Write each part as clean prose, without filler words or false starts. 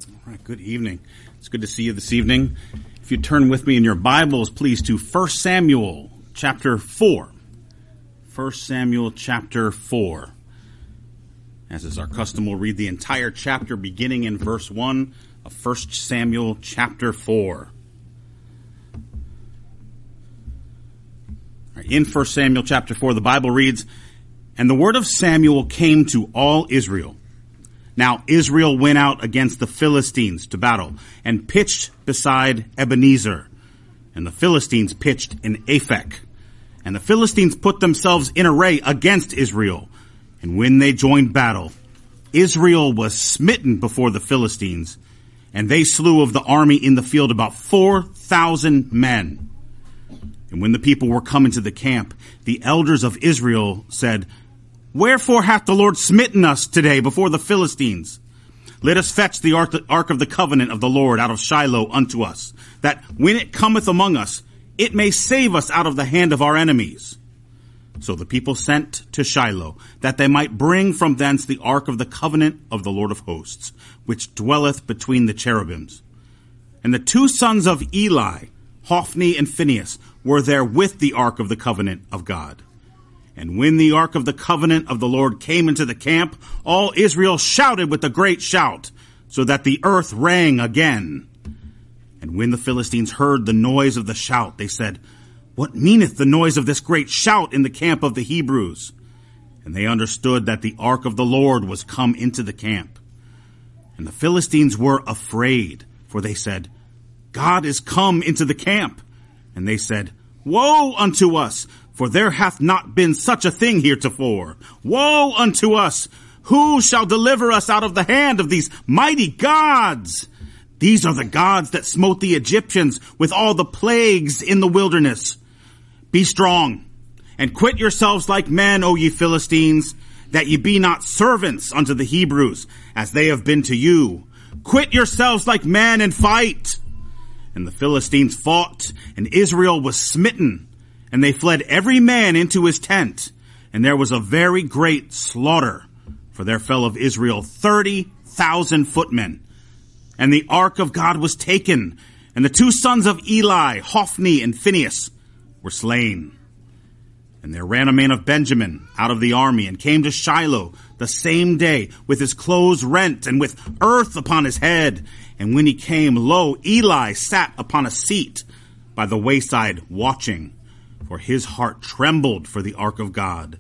All right, good evening. It's good to see you this evening. If you turn with me in your Bibles, please, to 1 Samuel chapter 4. 1 Samuel chapter 4. As is our custom, we'll read the entire chapter beginning in verse 1 of 1 Samuel chapter 4. In 1 Samuel chapter 4, the Bible reads, "And the word of Samuel came to all Israel. Now Israel went out against the Philistines to battle, and pitched beside Ebenezer. And the Philistines pitched in Aphek. And the Philistines put themselves in array against Israel. And when they joined battle, Israel was smitten before the Philistines, and they slew of the army in the field about 4,000 men. And when the people were come into the camp, the elders of Israel said, Wherefore hath the Lord smitten us today before the Philistines? Let us fetch the ark of the covenant of the Lord out of Shiloh unto us, that when it cometh among us, it may save us out of the hand of our enemies. So the people sent to Shiloh, that they might bring from thence the ark of the covenant of the Lord of hosts, which dwelleth between the cherubims. And the two sons of Eli, Hophni and Phinehas, were there with the ark of the covenant of God. And when the ark of the covenant of the Lord came into the camp, all Israel shouted with a great shout, so that the earth rang again. And when the Philistines heard the noise of the shout, they said, What meaneth the noise of this great shout in the camp of the Hebrews? And they understood that the ark of the Lord was come into the camp. And the Philistines were afraid, for they said, God is come into the camp. And they said, Woe unto us! For there hath not been such a thing heretofore. Woe unto us! Who shall deliver us out of the hand of these mighty gods? These are the gods that smote the Egyptians with all the plagues in the wilderness. Be strong, and quit yourselves like men, O ye Philistines, that ye be not servants unto the Hebrews, as they have been to you. Quit yourselves like men and fight. And the Philistines fought, and Israel was smitten. And they fled every man into his tent. And there was a very great slaughter. For there fell of Israel 30,000 footmen. And the ark of God was taken. And the two sons of Eli, Hophni and Phinehas, were slain. And there ran a man of Benjamin out of the army, and came to Shiloh the same day, with his clothes rent, and with earth upon his head. And when he came, lo, Eli sat upon a seat by the wayside watching. For his heart trembled for the ark of God.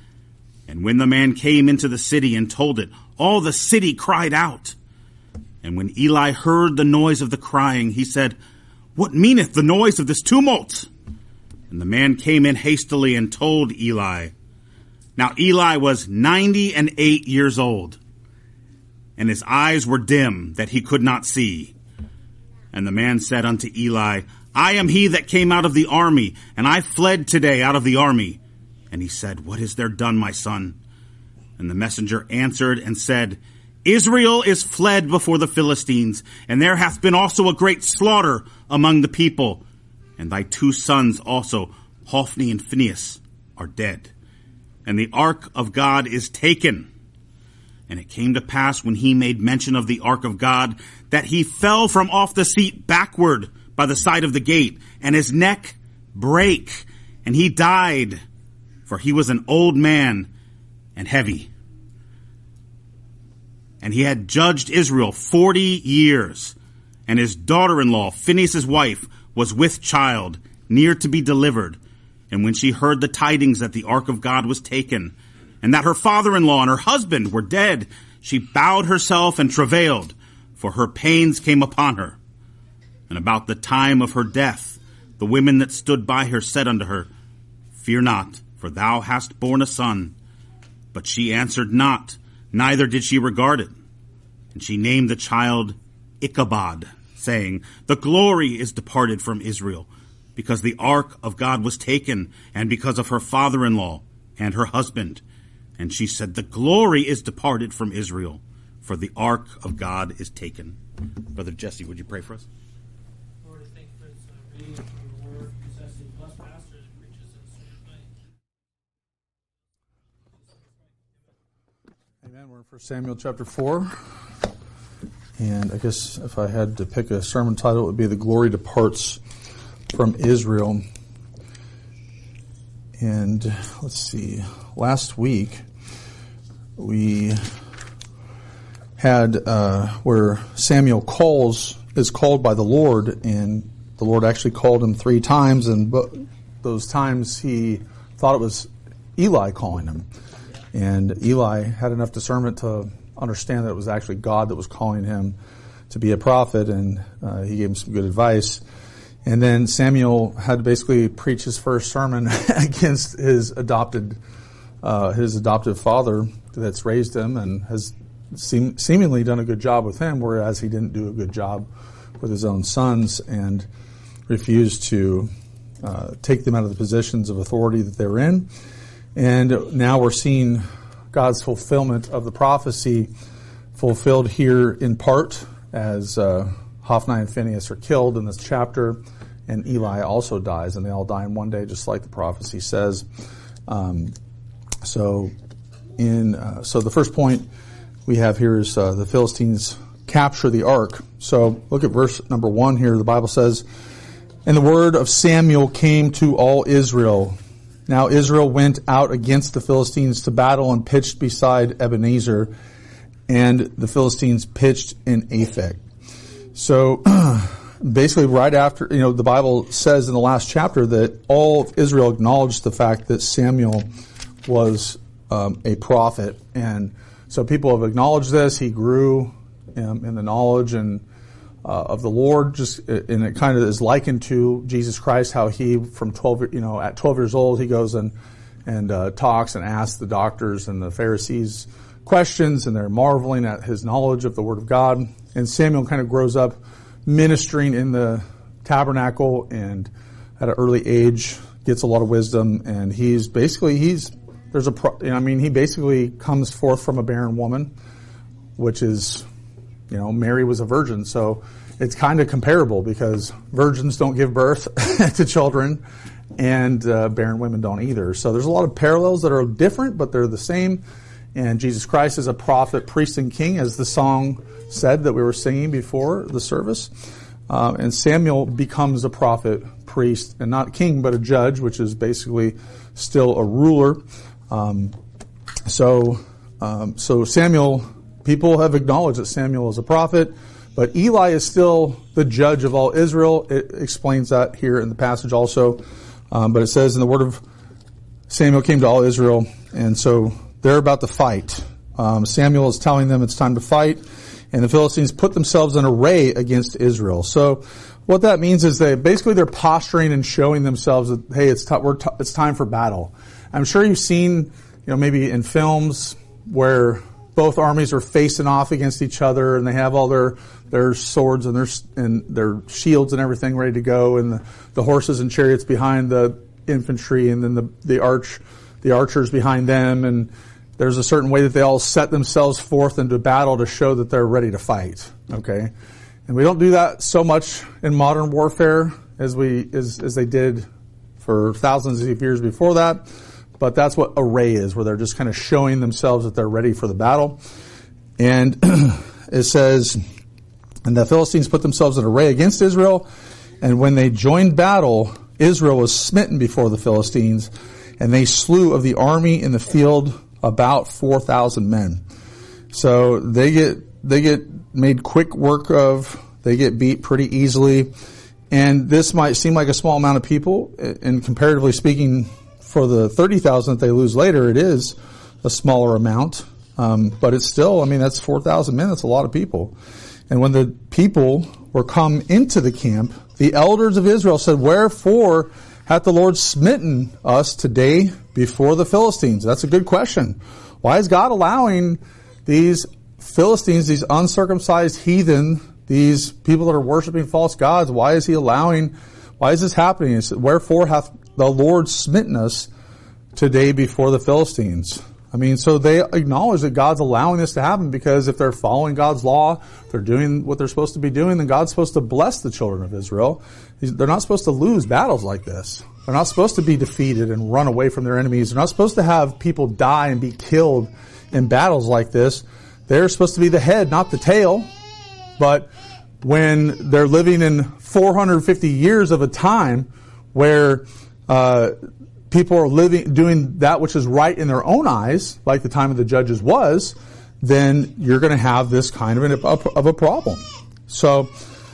And when the man came into the city and told it, all the city cried out. And when Eli heard the noise of the crying, he said, What meaneth the noise of this tumult? And the man came in hastily and told Eli. Now Eli was 98 years old, and his eyes were dim, that he could not see. And the man said unto Eli, I am he that came out of the army, and I fled today out of the army. And he said, What is there done, my son? And the messenger answered and said, Israel is fled before the Philistines, and there hath been also a great slaughter among the people. And thy two sons also, Hophni and Phinehas, are dead. And the ark of God is taken. And it came to pass, when he made mention of the ark of God, that he fell from off the seat backward by the side of the gate, and his neck brake, and he died, for he was an old man and heavy. And he had judged Israel 40 years, and his daughter-in-law, Phinehas' wife, was with child, near to be delivered. And when she heard the tidings that the ark of God was taken, and that her father-in-law and her husband were dead, she bowed herself and travailed, for her pains came upon her. And about the time of her death, the women that stood by her said unto her, Fear not, for thou hast borne a son. But she answered not, neither did she regard it. And she named the child Ichabod, saying, The glory is departed from Israel, because the ark of God was taken, and because of her father-in-law and her husband. And she said, The glory is departed from Israel, for the ark of God is taken. Brother Jesse, would you pray for us? Reading from your word, possessing blessed pastors, preaches and serve Amen. We're in 1 Samuel chapter 4. And I guess if I had to pick a sermon title, it would be The Glory Departs from Israel. And let's see, last week we had where Samuel is called by the Lord, and the Lord actually called him 3 times, and those times he thought it was Eli calling him. And Eli had enough discernment to understand that it was actually God that was calling him to be a prophet, and he gave him some good advice. And then Samuel had to basically preach his first sermon against his adopted father that's raised him and has seemingly done a good job with him, whereas he didn't do a good job with his own sons and refused to take them out of the positions of authority that they were in. And now we're seeing God's fulfillment of the prophecy fulfilled here in part as Hophni and Phinehas are killed in this chapter, and Eli also dies, and they all die in one day, just like the prophecy says. So the first point we have here is the Philistines capture the ark. So look at verse number 1 here. The Bible says, "And the word of Samuel came to all Israel. Now Israel went out against the Philistines to battle and pitched beside Ebenezer, and the Philistines pitched in Aphek." So basically right after, the Bible says in the last chapter that all of Israel acknowledged the fact that Samuel was a prophet. And so people have acknowledged this. He grew in the knowledge and of the Lord, and it kind of is likened to Jesus Christ, how he at 12 years old, he goes and talks and asks the doctors and the Pharisees questions, and they're marveling at his knowledge of the Word of God. And Samuel kind of grows up ministering in the tabernacle, and at an early age gets a lot of wisdom. And he basically comes forth from a barren woman, which is, Mary was a virgin. So it's kind of comparable because virgins don't give birth to children, and barren women don't either. So there's a lot of parallels that are different, but they're the same. And Jesus Christ is a prophet, priest, and king, as the song said that we were singing before the service. And Samuel becomes a prophet, priest, and not king, but a judge, which is basically still a ruler. So Samuel, people have acknowledged that Samuel is a prophet, but Eli is still the judge of all Israel. It explains that here in the passage also. But it says, "In the word of Samuel came to all Israel," and so they're about to fight. Samuel is telling them it's time to fight, and the Philistines put themselves in array against Israel. So what that means is they're posturing and showing themselves that, hey, it's time for battle. I'm sure you've seen, maybe in films where both armies are facing off against each other, and they have all their swords and their shields and everything ready to go, and the horses and chariots behind the infantry, and then the archers behind them, and there's a certain way that they all set themselves forth into battle to show that they're ready to fight. Okay, and we don't do that so much in modern warfare as they did for thousands of years before that. But that's what array is, where they're just kind of showing themselves that they're ready for the battle. And it says, "And the Philistines put themselves in array against Israel, and when they joined battle, Israel was smitten before the Philistines, and they slew of the army in the field about 4,000 men." So they get made quick work of. They get beat pretty easily, and this might seem like a small amount of people, and comparatively speaking, for the 30,000 that they lose later, it is a smaller amount. But it's still, that's 4,000 men. That's a lot of people. And when the people were come into the camp, the elders of Israel said, "Wherefore hath the Lord smitten us today before the Philistines?" That's a good question. Why is God allowing these Philistines, these uncircumcised heathen, these people that are worshiping false gods, why is this happening? It said, "Wherefore hath the Lord smitten us today before the Philistines?" So they acknowledge that God's allowing this to happen, because if they're following God's law, they're doing what they're supposed to be doing, then God's supposed to bless the children of Israel. They're not supposed to lose battles like this. They're not supposed to be defeated and run away from their enemies. They're not supposed to have people die and be killed in battles like this. They're supposed to be the head, not the tail. But when they're living in 450 years of a time where people are doing that which is right in their own eyes, like the time of the judges was, then you're going to have this kind of a problem. So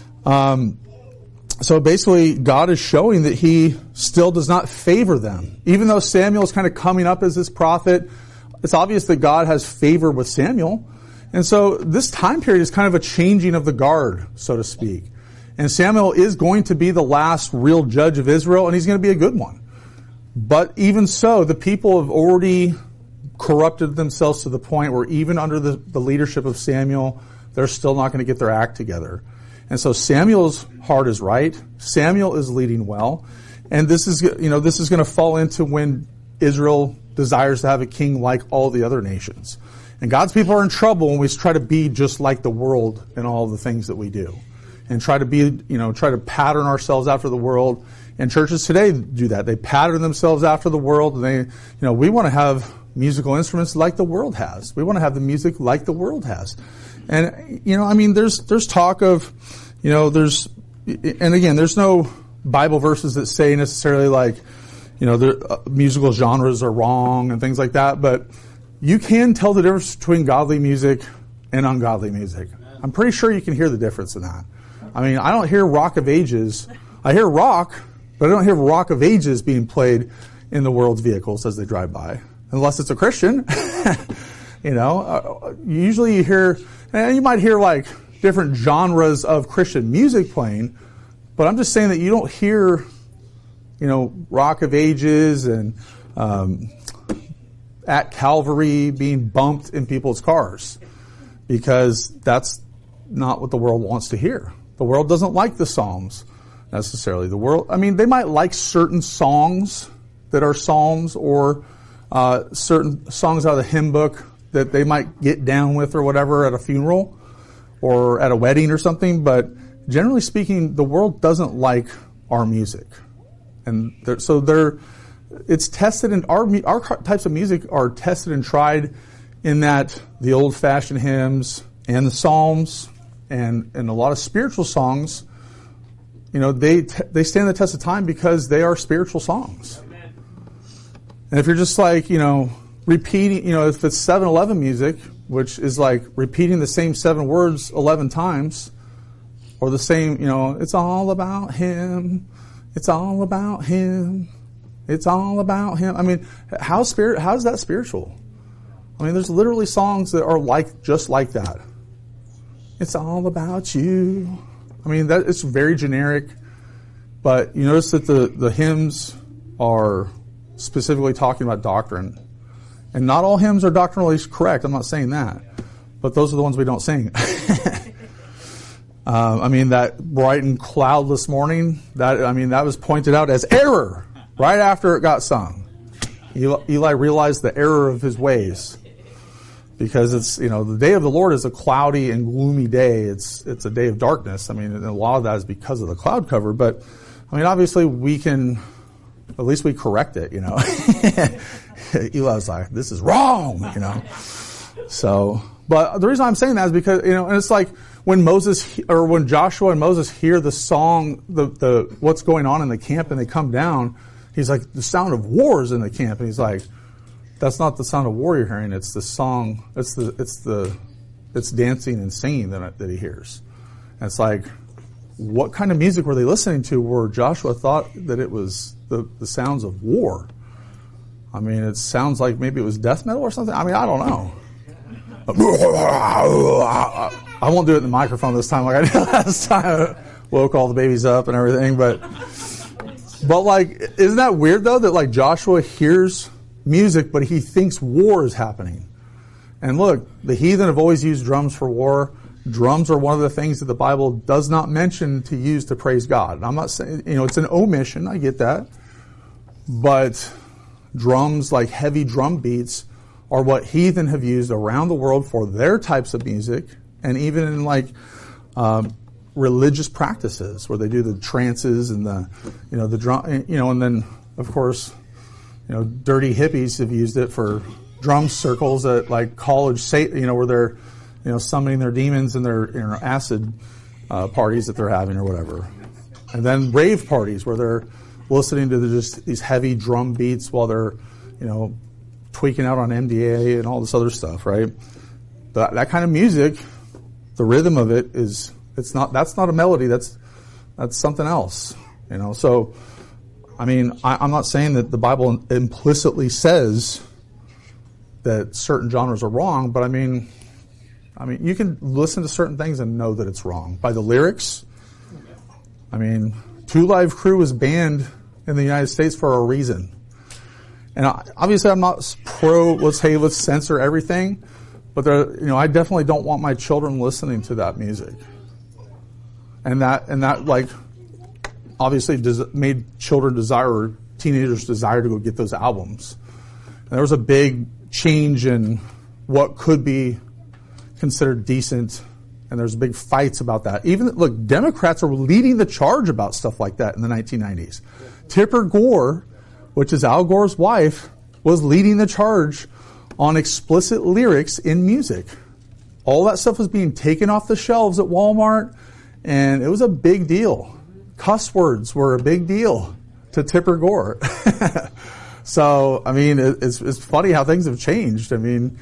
basically, God is showing that He still does not favor them. Even though Samuel is kind of coming up as this prophet, it's obvious that God has favor with Samuel. And so this time period is kind of a changing of the guard, so to speak. And Samuel is going to be the last real judge of Israel, and he's going to be a good one. But even so, the people have already corrupted themselves to the point where even under the leadership of Samuel, they're still not going to get their act together. And so Samuel's heart is right. Samuel is leading well. And this is going to fall into when Israel desires to have a king like all the other nations. And God's people are in trouble when we try to be just like the world in all the things that we do. And try to pattern ourselves after the world. And churches today do that. They pattern themselves after the world. And we want to have musical instruments like the world has. We want to have the music like the world has. And, there's talk of, and again, there's no Bible verses that say necessarily like, musical genres are wrong and things like that, but you can tell the difference between godly music and ungodly music. I'm pretty sure you can hear the difference in that. I mean, I don't hear Rock of Ages. I hear rock, but I don't hear Rock of Ages being played in the world's vehicles as they drive by, unless it's a Christian. Usually you hear, and you might hear like different genres of Christian music playing, but I'm just saying that you don't hear, Rock of Ages and At Calvary being bumped in people's cars, because that's not what the world wants to hear. The world doesn't like the Psalms necessarily. They might like certain songs that are Psalms or certain songs out of the hymn book that they might get down with or whatever at a funeral or at a wedding or something, but generally speaking, the world doesn't like our music. And it's tested, and our types of music are tested and tried in that the old-fashioned hymns and the Psalms and a lot of spiritual songs, they stand the test of time because they are spiritual songs. Amen. And if you're just like, repeating, if it's 7-11 music, which is like repeating the same 7 words 11 times, or the same, it's all about Him, it's all about Him, it's all about Him. I mean, how is that spiritual? I mean, there's literally songs that are just like that. It's all about you. I mean, that it's very generic, but you notice that the hymns are specifically talking about doctrine. And not all hymns are doctrinally correct. I'm not saying that. But those are the ones we don't sing. That bright and cloudless morning, that was pointed out as error right after it got sung. Eli realized the error of his ways. Because it's, the day of the Lord is a cloudy and gloomy day. It's a day of darkness. I mean, and a lot of that is because of the cloud cover. But, obviously at least we correct it, Eli's like, this is wrong, So, but the reason I'm saying that is because, and it's like when Joshua and Moses hear the song, the what's going on in the camp, and they come down, he's like, the sound of war is in the camp. And he's like, that's not the sound of war you're hearing. It's the song. It's dancing and singing that he hears. And it's like, what kind of music were they listening to where Joshua thought that it was the sounds of war? I mean, it sounds like maybe it was death metal or something. I mean, I don't know. I won't do it in the microphone this time like I did last time. I woke all the babies up and everything. But like, isn't that weird though that like Joshua hears music, but he thinks war is happening? And look, the heathen have always used drums for war. Drums are one of the things that the Bible does not mention to use to praise God. And I'm not saying, it's an omission. I get that. But drums, like heavy drum beats, are what heathen have used around the world for their types of music, and even in like religious practices where they do the trances and the drum, and then of course, dirty hippies have used it for drum circles at like college, where they're summoning their demons and their acid parties that they're having or whatever. And then rave parties where they're listening to just these heavy drum beats while they're, tweaking out on MDA and all this other stuff, right? That kind of music, the rhythm of it that's not a melody, that's something else, So, I'm not saying that the Bible implicitly says that certain genres are wrong, but I mean, you can listen to certain things and know that it's wrong by the lyrics. Two Live Crew was banned in the United States for a reason. And obviously I'm not pro, let's censor everything, but I definitely don't want my children listening to that music. And that like, obviously made teenagers desire to go get those albums. And there was a big change in what could be considered decent, and there's big fights about that. Look, Democrats are leading the charge about stuff like that in the 1990s. Tipper Gore, which is Al Gore's wife, was leading the charge on explicit lyrics in music. All that stuff was being taken off the shelves at Walmart, and it was a big deal. Cuss words were a big deal to Tipper Gore. So, it's funny how things have changed.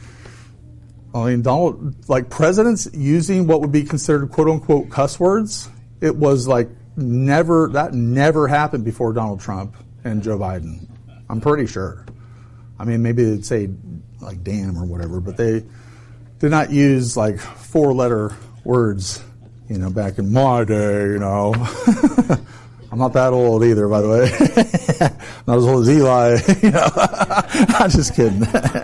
Presidents using what would be considered quote unquote cuss words, it was that never happened before Donald Trump and Joe Biden. I'm pretty sure. Maybe they'd say like damn or whatever, but they did not use 4-letter words, back in my day, I'm not that old either, by the way. Not as old as Eli, I'm just kidding.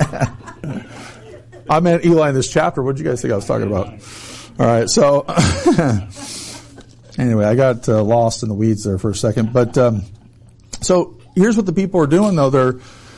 I meant Eli in this chapter. What did you guys think I was talking about? All right, so anyway, I got lost in the weeds there for a second. But so here's what the people are doing, though.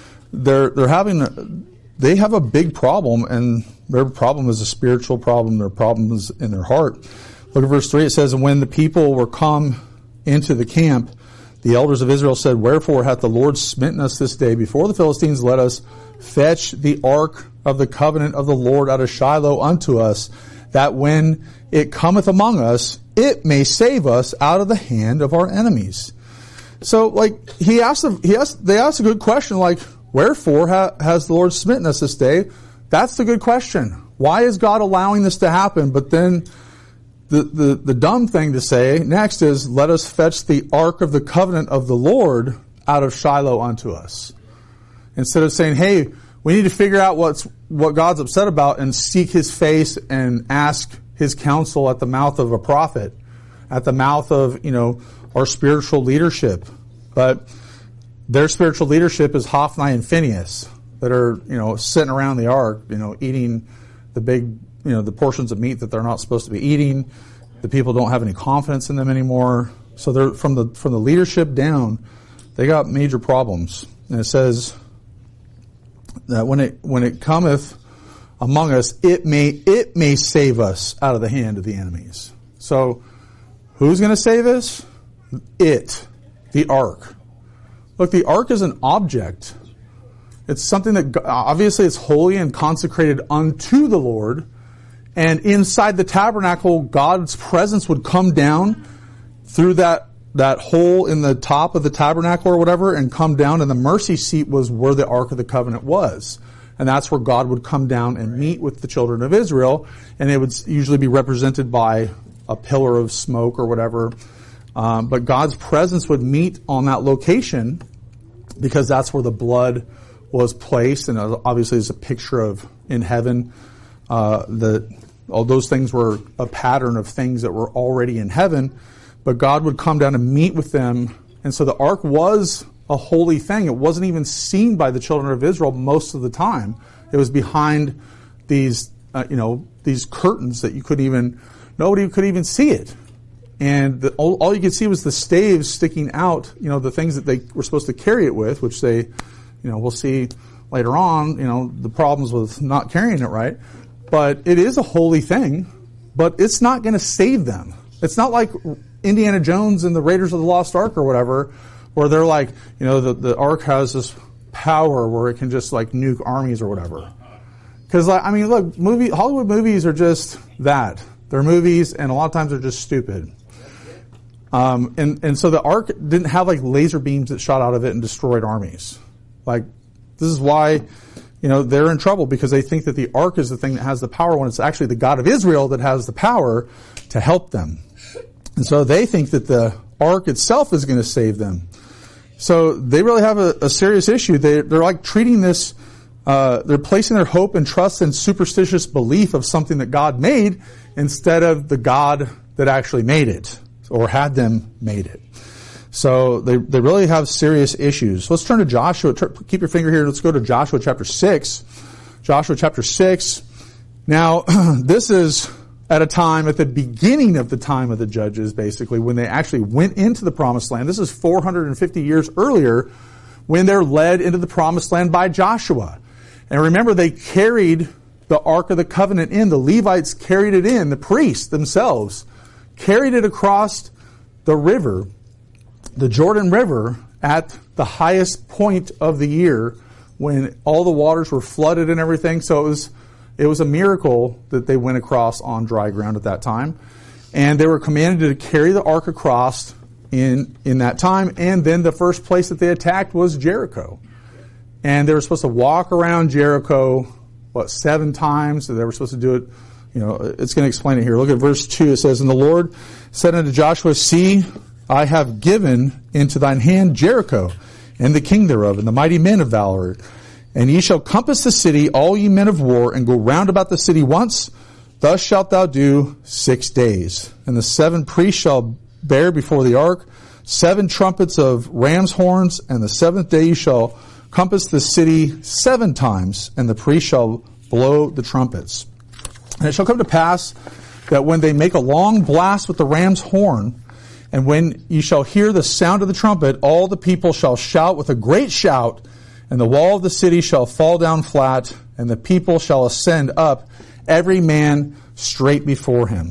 They have a big problem, and their problem is a spiritual problem. Their problem is in their heart. Look at verse 3. It says, "And when the people were come into the camp, the elders of Israel said, Wherefore hath the Lord smitten us this day before the Philistines? Let us fetch the ark of the covenant of the Lord out of Shiloh unto us, that when it cometh among us, it may save us out of the hand of our enemies." So, they asked a good question, wherefore has the Lord smitten us this day? That's the good question. Why is God allowing this to happen? But then the dumb thing to say next is, let us fetch the ark of the covenant of the Lord out of Shiloh unto us. Instead of saying, hey, we need to figure out what God's upset about and seek his face and ask his counsel at the mouth of a prophet, at the mouth of, our spiritual leadership. But their spiritual leadership is Hophni and Phinehas that are, sitting around the ark, eating the big, the portions of meat that they're not supposed to be eating. The people don't have any confidence in them anymore. So they're from the leadership down, they got major problems. And it says that when it cometh among us, it may save us out of the hand of the enemies. So who's going to save us? The ark. Look, the ark is an object. It's something that obviously it's holy and consecrated unto the Lord. And inside the tabernacle, God's presence would come down through that hole in the top of the tabernacle or whatever and come down, and the mercy seat was where the Ark of the Covenant was. And that's where God would come down and meet with the children of Israel, and it would usually be represented by a pillar of smoke or whatever. But God's presence would meet on that location because that's where the blood was placed, and obviously it's a picture of in heaven. All those things were a pattern of things that were already in heaven, but God would come down and meet with them. And so the ark was a holy thing. It wasn't even seen by the children of Israel most of the time. It was behind these curtains that nobody could even see it. And all you could see was the staves sticking out, the things that they were supposed to carry it with, which they, we'll see later on, the problems with not carrying it right. But it is a holy thing, but it's not going to save them. It's not like Indiana Jones and the Raiders of the Lost Ark or whatever, where they're like, the Ark has this power where it can just nuke armies or whatever. Because, like, I mean, look, Hollywood movies are just that. They're movies, and a lot of times they're just stupid. And so the ark didn't have like laser beams that shot out of it and destroyed armies. Like, this is why, they're in trouble, because they think that the ark is the thing that has the power when it's actually the God of Israel that has the power to help them. And so they think that the ark itself is going to save them. So they really have a serious issue. They're like treating this, they're placing their hope and trust in superstitious belief of something that God made instead of the God that actually made it or had them made it. So they really have serious issues. Let's turn to Joshua. Keep your finger here. Let's go to Joshua chapter 6. Joshua chapter 6. Now, this is at a time, at the beginning of the time of the judges, basically, when they actually went into the promised land. This is 450 years earlier when they're led into the promised land by Joshua. And remember, they carried the Ark of the Covenant in. The Levites carried it in. The priests themselves carried it across the river, the Jordan River, at the highest point of the year when all the waters were flooded and everything. So it was a miracle that they went across on dry ground at that time. And they were commanded to carry the ark across in that time. And then the first place that they attacked was Jericho. And they were supposed to walk around Jericho, 7 times? So they were supposed to do it. It's going to explain it here. Look at verse 2. It says, "And the Lord said unto Joshua, See, I have given into thine hand Jericho, and the king thereof, and the mighty men of valor. And ye shall compass the city, all ye men of war, and go round about the city once. Thus shalt thou do 6 days. And the 7 priests shall bear before the ark 7 trumpets of ram's horns, and the 7th day you shall compass the city 7 times, and the priest shall blow the trumpets. And it shall come to pass that when they make a long blast with the ram's horn, and when ye shall hear the sound of the trumpet, all the people shall shout with a great shout, and the wall of the city shall fall down flat, and the people shall ascend up, every man straight before him."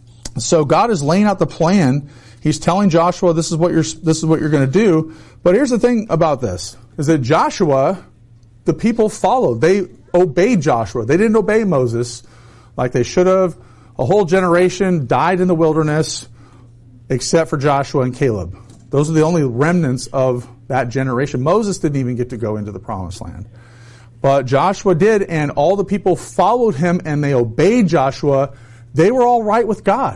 So God is laying out the plan. He's telling Joshua, this is what you're going to do. But here's the thing about this, is that Joshua, the people followed. They obeyed Joshua. They didn't obey Moses like they should have. A whole generation died in the wilderness except for Joshua and Caleb. Those are the only remnants of that generation. Moses didn't even get to go into the promised land. But Joshua did, and all the people followed him, and they obeyed Joshua. They were all right with God.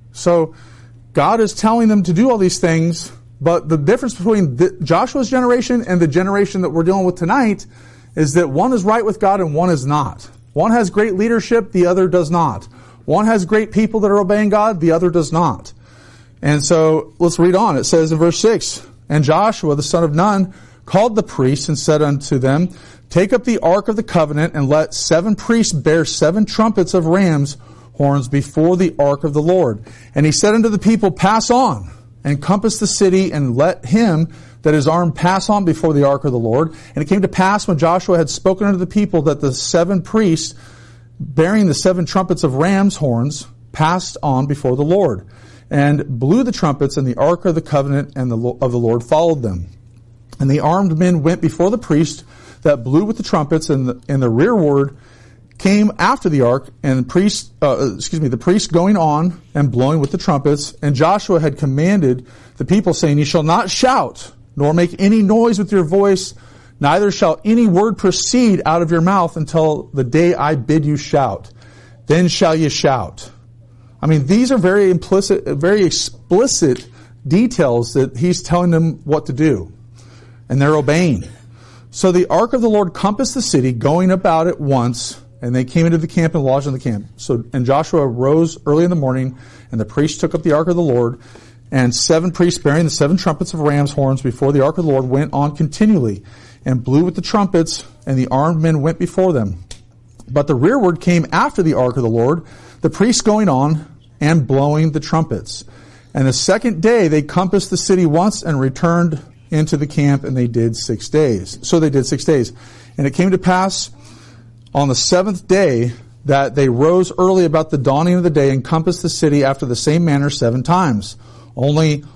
So God is telling them to do all these things, but the difference between Joshua's generation and the generation that we're dealing with tonight is that one is right with God and one is not. One has great leadership, the other does not. One has great people that are obeying God, the other does not. And so let's read on. It says in verse 6, "And Joshua the son of Nun called the priests and said unto them, Take up the ark of the covenant, and let 7 priests bear 7 trumpets of ram's horns before the ark of the Lord. And he said unto the people, Pass on, and compass the city, and let him that is armed pass on before the ark of the Lord. And it came to pass, when Joshua had spoken unto the people, that the 7 priests, bearing the 7 trumpets of ram's horns, passed on before the Lord, and blew the trumpets, and the ark of the covenant of the Lord followed them. And the armed men went before the priest that blew with the trumpets, and the rearward came after the ark, and the priest going on and blowing with the trumpets. And Joshua had commanded the people, saying, Ye shall not shout, nor make any noise with your voice, neither shall any word proceed out of your mouth until the day I bid you shout. Then shall ye shout. I mean, these are very explicit details that he's telling them what to do. And they're obeying. So the ark of the Lord compassed the city, going about it once, and they came into the camp and lodged in the camp. And Joshua rose early in the morning, and the priests took up the ark of the Lord, and 7 priests bearing the 7 trumpets of ram's horns before the ark of the Lord went on continually, and blew with the trumpets, and the armed men went before them. But the rearward came after the ark of the Lord, the priests going on and blowing the trumpets. And the 2nd day they compassed the city once and returned into the camp, and they did 6 days. So they did 6 days. And it came to pass on the 7th day that they rose early about the dawning of the day and compassed the city after the same manner 7 times. Only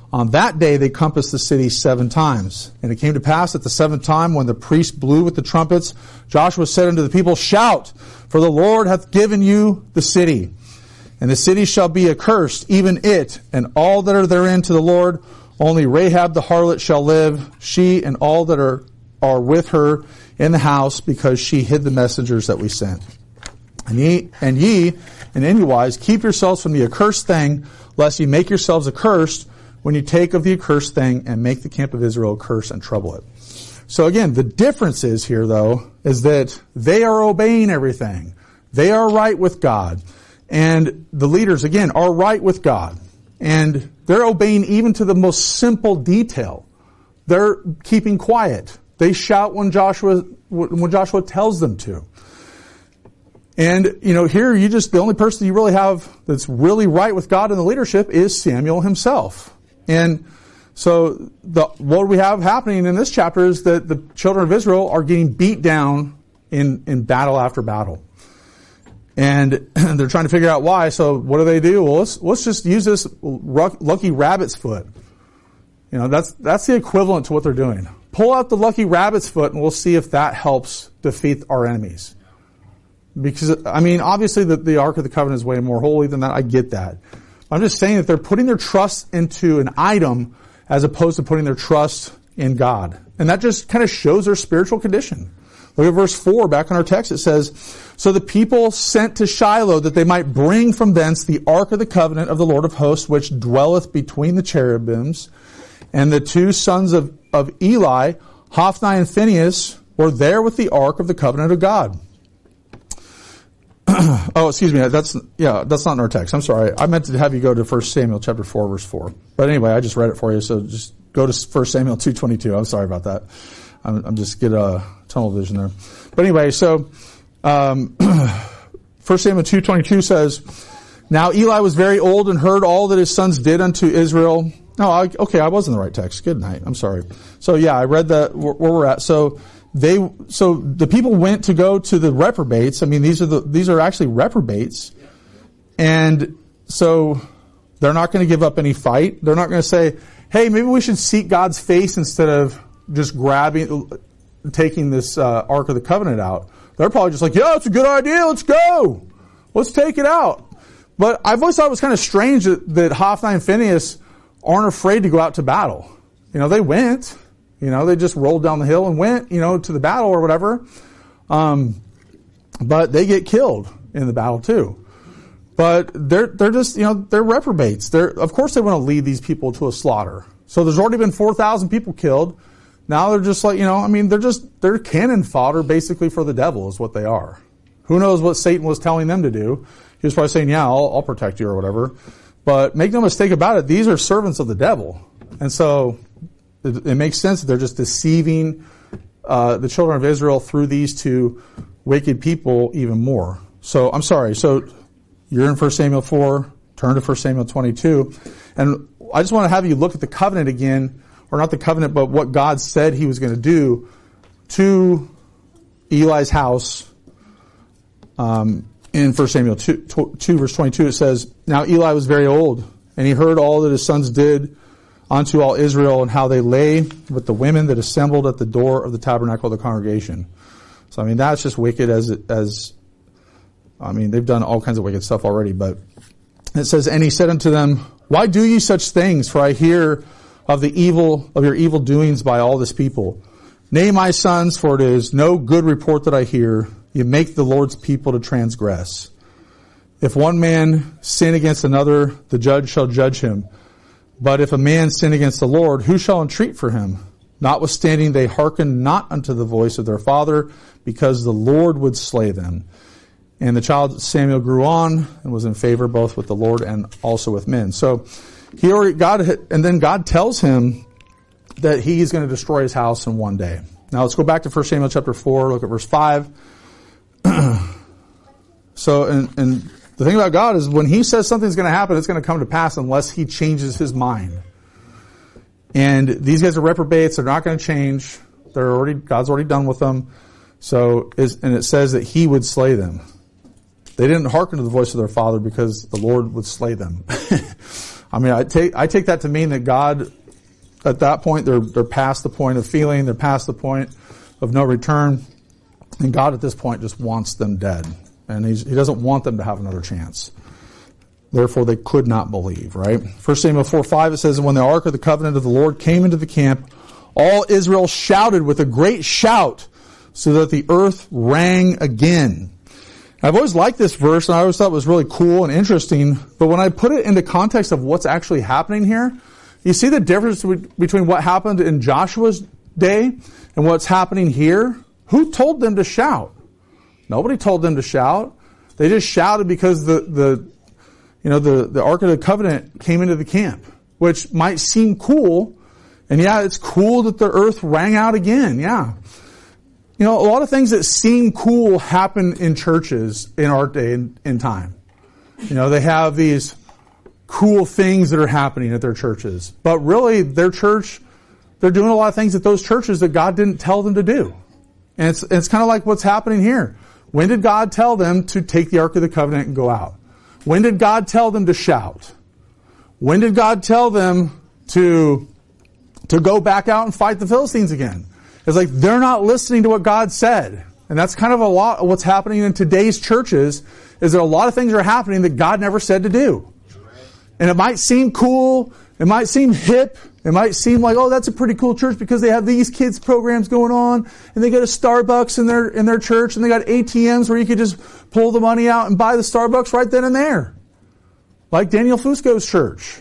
On that day they compassed the city 7 times. And it came to pass at the 7th time, when the priest blew with the trumpets, Joshua said unto the people, Shout, for the Lord hath given you the city. And the city shall be accursed, even it, and all that are therein to the Lord. Only Rahab the harlot shall live, she and all that are with her in the house, because she hid the messengers that we sent. And ye, in any wise, keep yourselves from the accursed thing, lest ye make yourselves accursed when you take of the accursed thing and make the camp of Israel a curse and trouble it. So again, the difference is here, though, is that they are obeying everything. They are right with God. And the leaders, again, are right with God. And they're obeying even to the most simple detail. They're keeping quiet. They shout when Joshua tells them to. And, here the only person you really have that's really right with God in the leadership is Samuel himself. And so what we have happening in this chapter is that the children of Israel are getting beat down in battle after battle. And they're trying to figure out why. So what do? Well, let's just use this lucky rabbit's foot. That's the equivalent to what they're doing. Pull out the lucky rabbit's foot and we'll see if that helps defeat our enemies. Because, obviously the Ark of the Covenant is way more holy than that. I get that. I'm just saying that they're putting their trust into an item as opposed to putting their trust in God. And that just kind of shows their spiritual condition. Look at verse 4 back in our text. It says, So the people sent to Shiloh that they might bring from thence the Ark of the Covenant of the Lord of hosts, which dwelleth between the cherubims. And the 2 sons of Eli, Hophni and Phinehas, were there with the Ark of the Covenant of God. Oh, excuse me. That's not in our text. I'm sorry. I meant to have you go to 1 Samuel chapter 4, verse 4. But anyway, I just read it for you. So just go to 1 Samuel 2:22. I'm sorry about that. I'm just get a tunnel vision there. But anyway, so 1 Samuel 2:22 says, Now Eli was very old and heard all that his sons did unto Israel. I was in the right text. Good night. I'm sorry. So I read that where we're at. So the people went to go to the reprobates. These are actually reprobates. And so they're not going to give up any fight. They're not going to say, hey, maybe we should seek God's face instead of just taking this Ark of the Covenant out. They're probably just like, yeah, it's a good idea. Let's go. Let's take it out. But I've always thought it was kind of strange that Hophni and Phinehas aren't afraid to go out to battle. They went. They just rolled down the hill and went, to the battle or whatever. But they get killed in the battle too. But they're just, they're reprobates. Of course they want to lead these people to a slaughter. So there's already been 4,000 people killed. Now they're just like, they're cannon fodder basically for the devil is what they are. Who knows what Satan was telling them to do? He was probably saying, yeah, I'll protect you or whatever. But make no mistake about it, these are servants of the devil. And so it makes sense that they're just deceiving the children of Israel through these 2 wicked people even more. So I'm sorry. So you're in 1 Samuel 4, turn to 1 Samuel 22. And I just want to have you look at the covenant again, or not the covenant, but what God said he was going to do to Eli's house. In 1 Samuel 2 verse 22, it says, Now Eli was very old, and he heard all that his sons did unto all Israel, and how they lay with the women that assembled at the door of the tabernacle of the congregation. So, that's just wicked they've done all kinds of wicked stuff already, but it says, And he said unto them, Why do ye such things? For I hear of your evil doings by all this people. Nay, my sons, for it is no good report that I hear. You make the Lord's people to transgress. If one man sin against another, the judge shall judge him. But if a man sin against the Lord, who shall entreat for him? Notwithstanding, they hearkened not unto the voice of their father, because the Lord would slay them. And the child Samuel grew on and was in favor both with the Lord and also with men. So God tells him that he's going to destroy his house in one day. Now let's go back to 1 Samuel chapter 4, look at verse 5. So, and the thing about God is when he says something's going to happen, it's going to come to pass unless he changes his mind. And these guys are reprobates. They're not going to change. God's already done with them. So, and it says that he would slay them. They didn't hearken to the voice of their father because the Lord would slay them. I mean, I take that to mean that God, at that point, they're past the point of feeling, they're past the point of no return, and God at this point just wants them dead. And he doesn't want them to have another chance. Therefore, they could not believe, right? 1 Samuel 4:5, it says, "And when the ark of the covenant of the Lord came into the camp, all Israel shouted with a great shout, so that the earth rang again." I've always liked this verse, and I always thought it was really cool and interesting. But when I put it into context of what's actually happening here, you see the difference between what happened in Joshua's day and what's happening here? Who told them to shout? Nobody told them to shout. They just shouted because the Ark of the Covenant came into the camp, which might seem cool. And yeah, it's cool that the earth rang out again. Yeah. A lot of things that seem cool happen in churches in our day and time. They have these cool things that are happening at their churches. But really, their church, they're doing a lot of things at those churches that God didn't tell them to do. And it's kind of like what's happening here. When did God tell them to take the Ark of the Covenant and go out? When did God tell them to shout? When did God tell them to go back out and fight the Philistines again? It's like they're not listening to what God said. And that's kind of a lot of what's happening in today's churches, is that a lot of things are happening that God never said to do. And it might seem cool, it might seem hip, it might seem like, oh, that's a pretty cool church because they have these kids programs going on, and they got a Starbucks in their church, and they got ATMs where you could just pull the money out and buy the Starbucks right then and there. Like Daniel Fusco's church.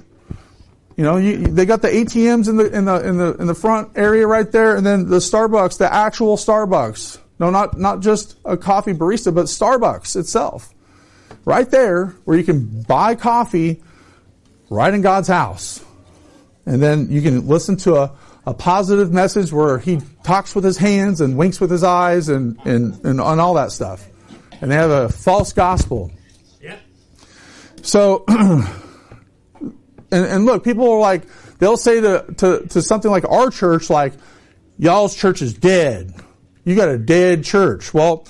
They got the ATMs in the front area right there, and then the Starbucks, the actual Starbucks. No, not just a coffee barista, but Starbucks itself. Right there, where you can buy coffee right in God's house. And then you can listen to a positive message where he talks with his hands and winks with his eyes and all that stuff. And they have a false gospel. Yep. So, and look, people are like, they'll say to something like our church, like, y'all's church is dead. You got a dead church. Well,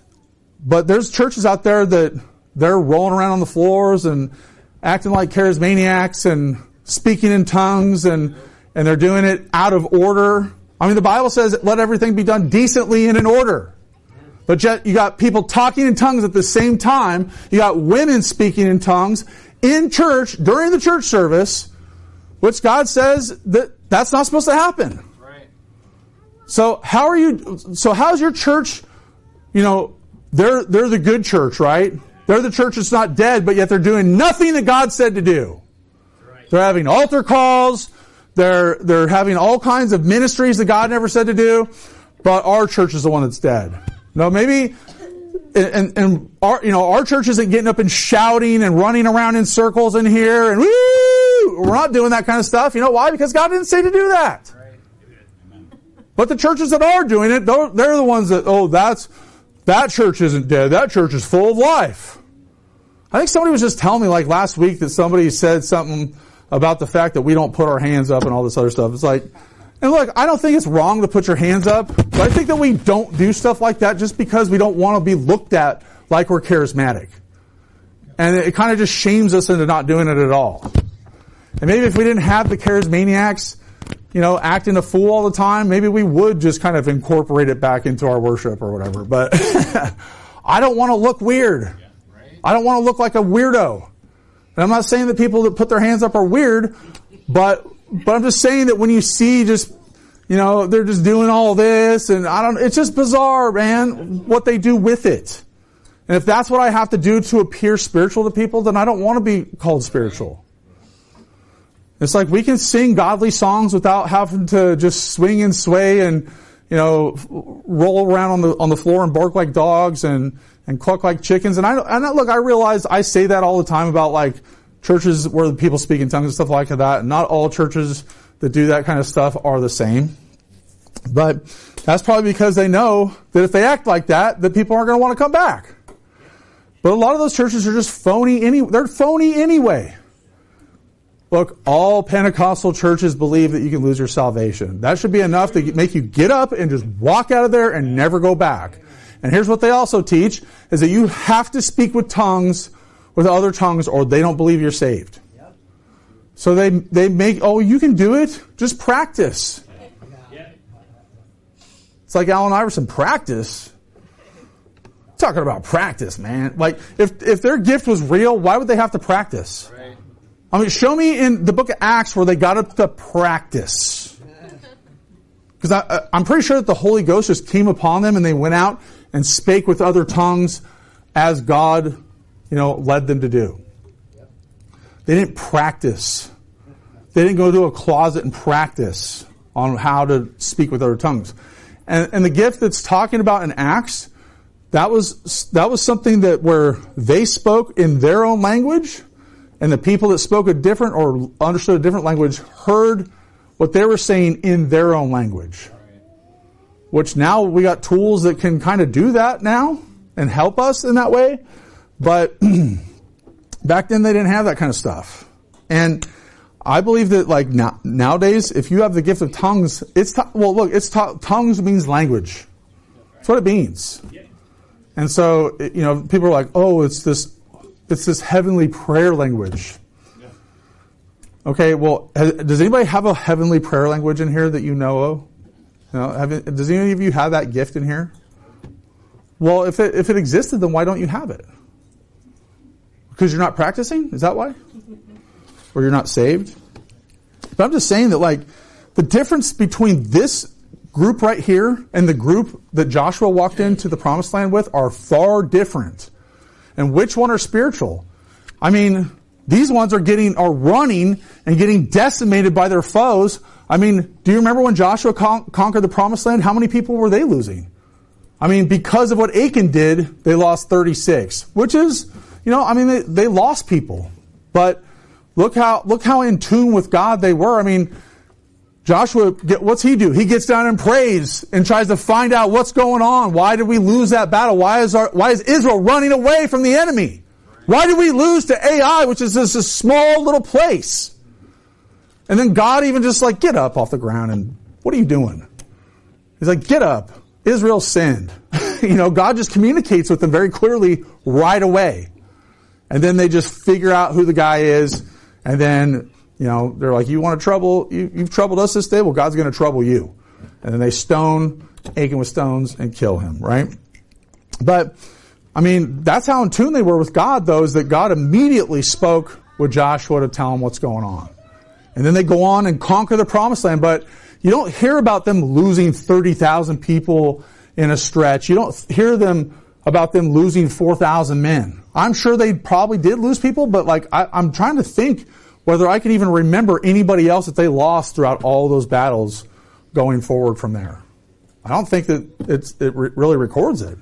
but there's churches out there that they're rolling around on the floors and acting like charismaniacs and speaking in tongues, and they're doing it out of order. I mean, the Bible says, let everything be done decently and in order. But yet you got people talking in tongues at the same time. You got women speaking in tongues in church during the church service, which God says that's not supposed to happen. Right. So how's your church, they're the good church, right? They're the church that's not dead, but yet they're doing nothing that God said to do. Right. They're having altar calls. They're having all kinds of ministries that God never said to do, but our church is the one that's dead. Maybe, and our church isn't getting up and shouting and running around in circles in here and woo! We're not doing that kind of stuff. You know why? Because God didn't say to do that. Right. But the churches that are doing it, they're the ones that, that church isn't dead. That church is full of life. I think somebody was just telling me like last week that somebody said something about the fact that we don't put our hands up and all this other stuff. It's like, and look, I don't think it's wrong to put your hands up, but I think that we don't do stuff like that just because we don't want to be looked at like we're charismatic. And it kind of just shames us into not doing it at all. And maybe if we didn't have the charismaniacs, acting a fool all the time, maybe we would just kind of incorporate it back into our worship or whatever. But I don't want to look weird. Yeah, right. I don't want to look like a weirdo. And I'm not saying that people that put their hands up are weird, but I'm just saying that when you see just, they're just doing all this and it's just bizarre, man, what they do with it. And if that's what I have to do to appear spiritual to people, then I don't want to be called spiritual. It's like we can sing godly songs without having to just swing and sway and, roll around on the floor and bark like dogs and cluck like chickens. And I realize I say that all the time about like churches where the people speak in tongues and stuff like that. And not all churches that do that kind of stuff are the same. But that's probably because they know that if they act like that people aren't going to want to come back. But a lot of those churches are just phony they're phony anyway. Look, all Pentecostal churches believe that you can lose your salvation. That should be enough to make you get up and just walk out of there and never go back. And here's what they also teach, is that you have to speak with other tongues, or they don't believe you're saved. So they make, oh, you can do it. Just practice. It's like Allen Iverson, practice. Talking about practice, man. Like, if their gift was real, why would they have to practice? Right. I mean, show me in the book of Acts where they got up to practice. Because I'm pretty sure that the Holy Ghost just came upon them and they went out and spake with other tongues as God, led them to do. They didn't practice. They didn't go to a closet and practice on how to speak with other tongues. And the gift that's talking about in Acts, that was something that where they spoke in their own language, and the people that spoke a different or understood a different language heard what they were saying in their own language. Which now we got tools that can kind of do that now and help us in that way. But back then they didn't have that kind of stuff. And I believe that like nowadays, if you have the gift of tongues, tongues means language. That's what it means. And so, people are like, oh, it's this heavenly prayer language. Okay, well, does anybody have a heavenly prayer language in here that you know of? Does any of you have that gift in here? Well, if it existed, then why don't you have it? Because you're not practicing? Is that why? Or you're not saved? But I'm just saying that, like, the difference between this group right here and the group that Joshua walked into the promised land with are far different. And which one are spiritual? I mean, these ones are running and getting decimated by their foes. I mean, do you remember when Joshua conquered the promised land? How many people were they losing? I mean, because of what Achan did, they lost 36, which is, they lost people. But look how in tune with God they were. I mean, Joshua, what's he do? He gets down and prays and tries to find out what's going on. Why did we lose that battle? Why is Israel running away from the enemy? Why did we lose to Ai, which is just a small little place? And then God even just like, get up off the ground and what are you doing? He's like, get up. Israel sinned. God just communicates with them very clearly right away. And then they just figure out who the guy is. And then, they're like, you've troubled us this day. Well, God's going to trouble you. And then they stone Achan with stones and kill him, right? But, I mean, that's how in tune they were with God, though, is that God immediately spoke with Joshua to tell him what's going on. And then they go on and conquer the promised land. But you don't hear about them losing 30,000 people in a stretch. You don't hear about them losing 4,000 men. I'm sure they probably did lose people, but like I'm trying to think whether I can even remember anybody else that they lost throughout all those battles going forward from there. I don't think that it really records it.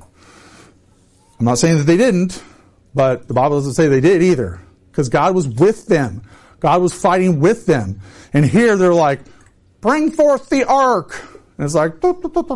I'm not saying that they didn't, but the Bible doesn't say they did either, because God was with them. God was fighting with them. And here they're like, bring forth the ark. And it's like,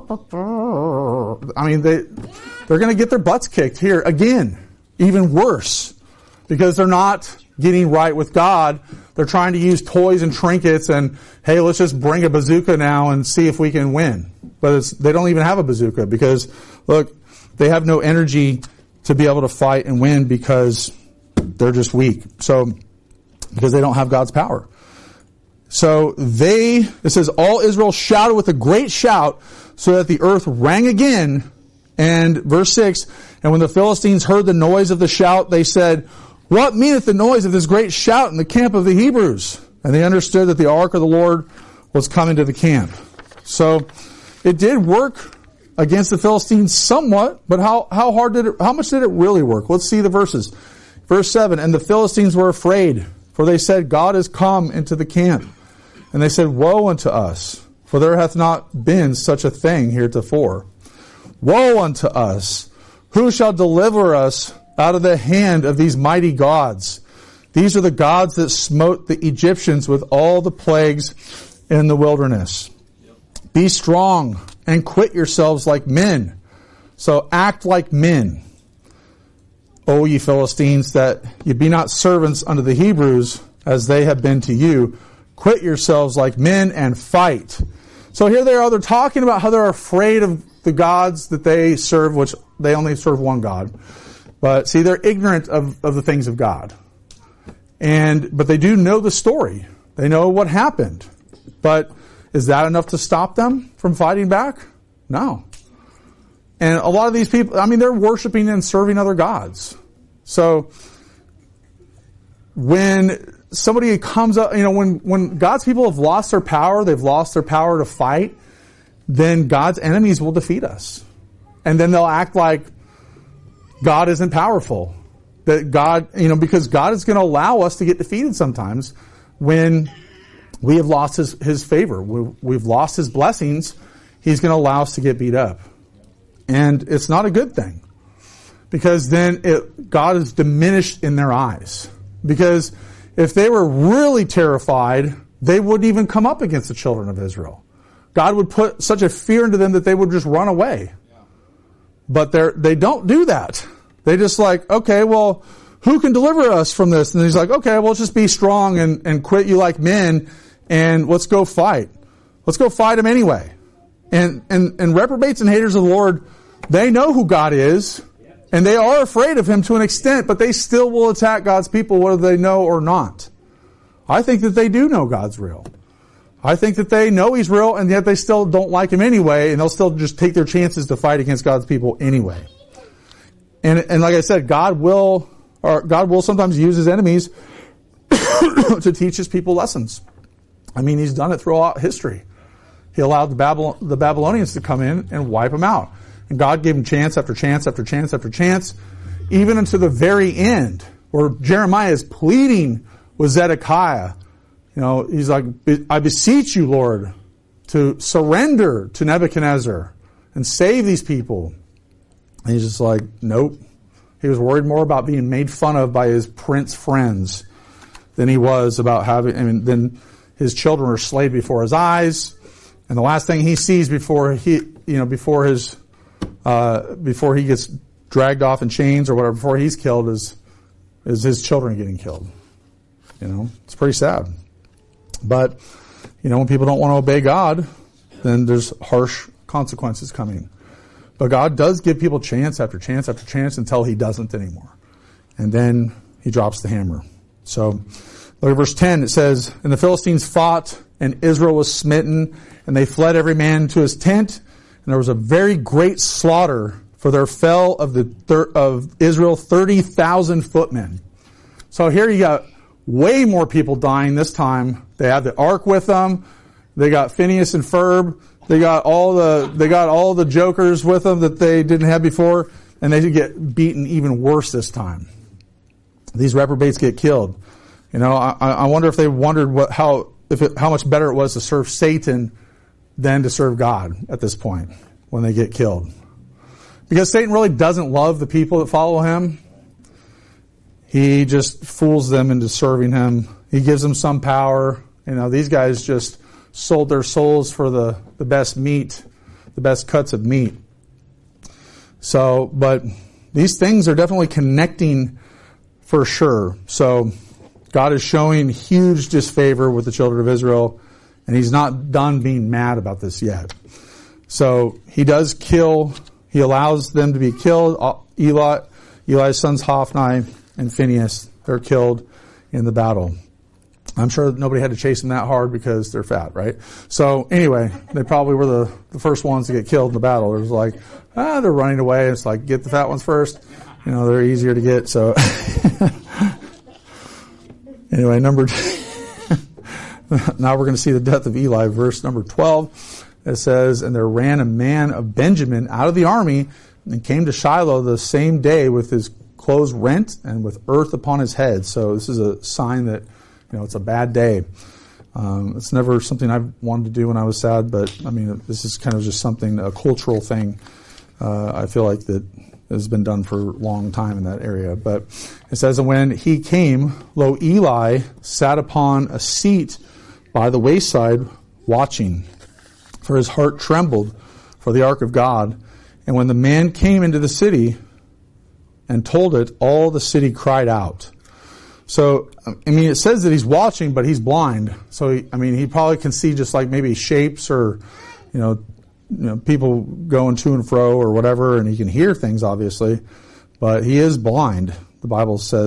I mean, they're going to get their butts kicked here again, even worse, because they're not getting right with God. They're trying to use toys and trinkets and, hey, let's just bring a bazooka now and see if we can win. But they don't even have a bazooka because, look, they have no energy to be able to fight and win because they're just weak. So, because they don't have God's power. So it says, all Israel shouted with a great shout so that the earth rang again. And verse 6, and when the Philistines heard the noise of the shout, they said, what meaneth the noise of this great shout in the camp of the Hebrews? And they understood that the ark of the Lord was coming to the camp. So it did work against the Philistines somewhat, but how much did it really work? Let's see the verses. Verse 7, and the Philistines were afraid, for they said, God is come into the camp. And they said, woe unto us, for there hath not been such a thing heretofore. Woe unto us! Who shall deliver us out of the hand of these mighty gods? These are the gods that smote the Egyptians with all the plagues in the wilderness. Be strong and quit yourselves like men. So act like men. O ye Philistines, that ye be not servants unto the Hebrews, as they have been to you. Quit yourselves like men and fight. So here they are, they're talking about how they're afraid of the gods that they serve, which they only serve one God. But see, they're ignorant of the things of God. But they do know the story. They know what happened. But is that enough to stop them from fighting back? No. And a lot of these people, they're worshiping and serving other gods. So when somebody comes up, when God's people have lost their power, they've lost their power to fight, then God's enemies will defeat us. And then they'll act like God isn't powerful. That God, because God is going to allow us to get defeated sometimes when we have lost his favor. We've lost his blessings. He's going to allow us to get beat up. And it's not a good thing. Because then God is diminished in their eyes. Because if they were really terrified, they wouldn't even come up against the children of Israel. God would put such a fear into them that they would just run away. But they don't do that. They just like, okay, well, who can deliver us from this? And he's like, okay, well, let's just be strong and quit you like men and let's go fight. Let's go fight them anyway. And reprobates and haters of the Lord, they know who God is and they are afraid of him to an extent, but they still will attack God's people whether they know or not. I think that they do know God's real. I think that they know he's real and yet they still don't like him anyway and they'll still just take their chances to fight against God's people anyway. And like I said, God will sometimes use his enemies to teach his people lessons. He's done it throughout history. He allowed the Babylonians to come in and wipe them out. And God gave them chance after chance after chance after chance, even until the very end, where Jeremiah is pleading with Zedekiah. He's like, I beseech you, Lord, to surrender to Nebuchadnezzar and save these people. And he's just like, nope. He was worried more about being made fun of by his prince friends than he was about then his children are slaved before his eyes. And the last thing he sees before he gets dragged off in chains or whatever, before he's killed is his children getting killed. It's pretty sad. But, when people don't want to obey God, then there's harsh consequences coming. But God does give people chance after chance after chance until he doesn't anymore. And then he drops the hammer. So, look at verse 10. It says, and the Philistines fought, and Israel was smitten, and they fled every man to his tent. And there was a very great slaughter, for there fell of Israel 30,000 footmen. So here you got way more people dying this time. They had the ark with them. They got Phineas and Ferb. They got all the jokers with them that they didn't have before, and they get beaten even worse this time. These reprobates get killed. I wonder if they wondered how much better it was to serve Satan than to serve God at this point when they get killed. Because Satan really doesn't love the people that follow him. He just fools them into serving him. He gives them some power. These guys just sold their souls for the best meat, the best cuts of meat. So, but these things are definitely connecting for sure. So, God is showing huge disfavor with the children of Israel, and he's not done being mad about this yet. So, he does kill, he allows them to be killed. Eli's sons Hophni and Phinehas, they're killed in the battle. I'm sure nobody had to chase them that hard because they're fat, right? So anyway, they probably were the first ones to get killed in the battle. It was like, they're running away. It's like, get the fat ones first. They're easier to get. So anyway, now we're going to see the death of Eli. Verse number 12, it says, and there ran a man of Benjamin out of the army and came to Shiloh the same day with his clothes rent and with earth upon his head. So this is a sign that it's a bad day. It's never something I've wanted to do when I was sad, but this is kind of just a cultural thing. I feel like that has been done for a long time in that area. But it says, and when he came, lo, Eli sat upon a seat by the wayside watching, for his heart trembled for the ark of God. And when the man came into the city and told it, all the city cried out. So, it says that he's watching, but he's blind. So, he probably can see just like maybe shapes or, people going to and fro or whatever, and he can hear things, obviously. But he is blind, the Bible says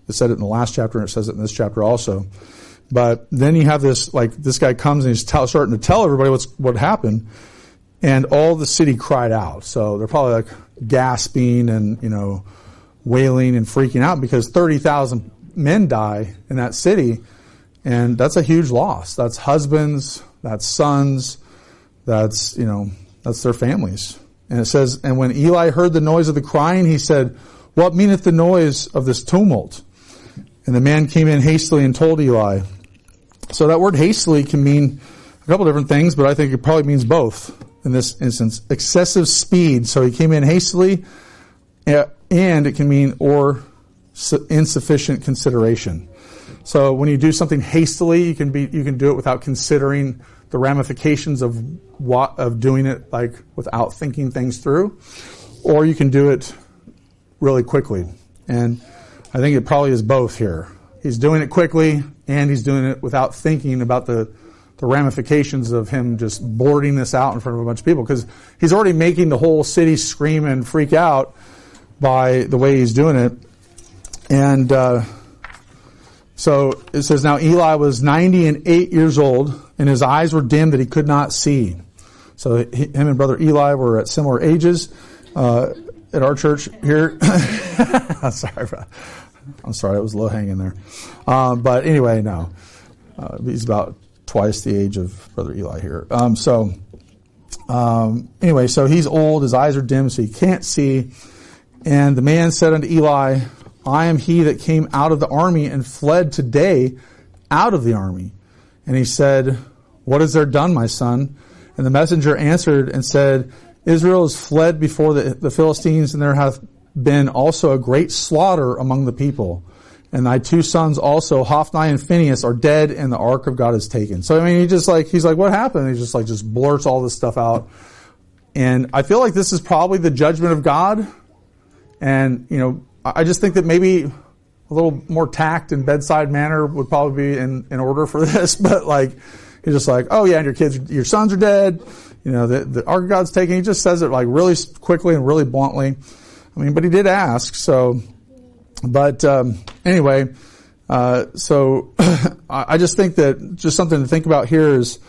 It said it in the last chapter, and it says it in this chapter also. But then you have this, like, this guy comes and he's starting to tell everybody what happened, and all the city cried out. So they're probably like gasping and, wailing and freaking out because 30,000 men die in that city, and that's a huge loss. That's husbands, that's sons, that's their families. And it says, and when Eli heard the noise of the crying, he said, "What meaneth the noise of this tumult?" And the man came in hastily and told Eli. So that word hastily can mean a couple different things, but I think it probably means both in this instance. Excessive speed. So he came in hastily, and it can mean or insufficient consideration. So when you do something hastily, you can do it without considering the ramifications of doing it, like without thinking things through, or you can do it really quickly. And I think it probably is both here. He's doing it quickly, and he's doing it without thinking about the ramifications of him just boarding this out in front of a bunch of people, because he's already making the whole city scream and freak out by the way he's doing it. And so it says, now Eli was 98 years old, and his eyes were dim that he could not see. So him and brother Eli were at similar ages at our church here. I'm sorry, it was low hanging there. But anyway, no. He's about twice the age of brother Eli here. Anyway, so he's old, his eyes are dim, so he can't see. And the man said unto Eli, I am he that came out of the army and fled today out of the army. And he said, what is there done, my son? And the messenger answered and said, Israel is fled before the Philistines, and there hath been also a great slaughter among the people. And thy two sons also, Hophni and Phinehas, are dead, and the ark of God is taken. So, I mean, he's like, what happened? And he just blurts all this stuff out. And I feel like this is probably the judgment of God. And, I just think that maybe a little more tact and bedside manner would probably be in order for this. But he's just like, oh yeah, and your sons are dead. The ark of God's taken. He just says it really quickly and really bluntly. I mean, but he did ask, so, but, anyway, so I just think that just something to think about here is,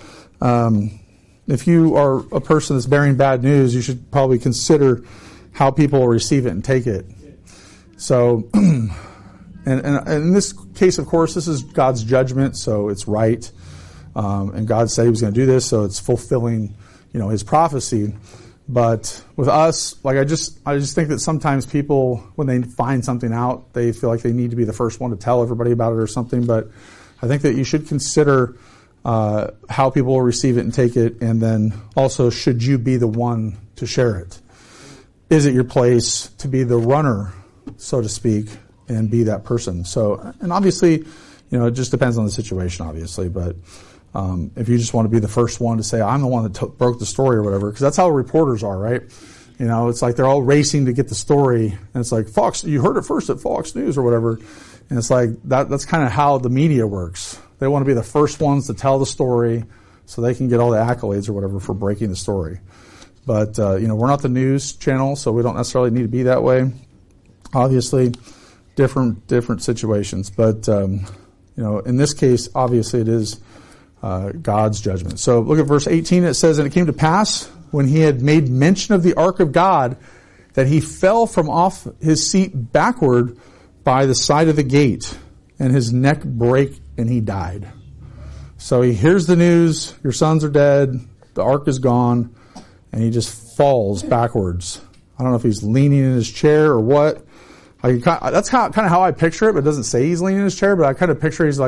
if you are a person that's bearing bad news, you should probably consider how people will receive it and take it. So, and in this case, of course, this is God's judgment, so it's right. And God said he was going to do this, so it's fulfilling, his prophecy. But with us, I just think that sometimes people, when they find something out, they feel like they need to be the first one to tell everybody about it or something. But I think that you should consider how people will receive it and take it, and then also, should you be the one to share it? Is it your place to be the runner, so to speak, and be that person? So, and obviously, it just depends on the situation, obviously, but if you just want to be the first one to say, I'm the one that broke the story or whatever, because that's how reporters are, right? It's like they're all racing to get the story, and it's like, Fox, you heard it first at Fox News or whatever, and it's like, that's kind of how the media works. They want to be the first ones to tell the story so they can get all the accolades or whatever for breaking the story. But, we're not the news channel, so we don't necessarily need to be that way. Obviously, different situations. But, in this case, obviously it is God's judgment. So look at verse 18. It says, and it came to pass, when he had made mention of the ark of God, that he fell from off his seat backward by the side of the gate, and his neck brake, and he died. So he hears the news, your sons are dead, the ark is gone, and he just falls backwards. I don't know if he's leaning in his chair or what. That's kind of how I picture it, but it doesn't say he's leaning in his chair, but I kind of picture he's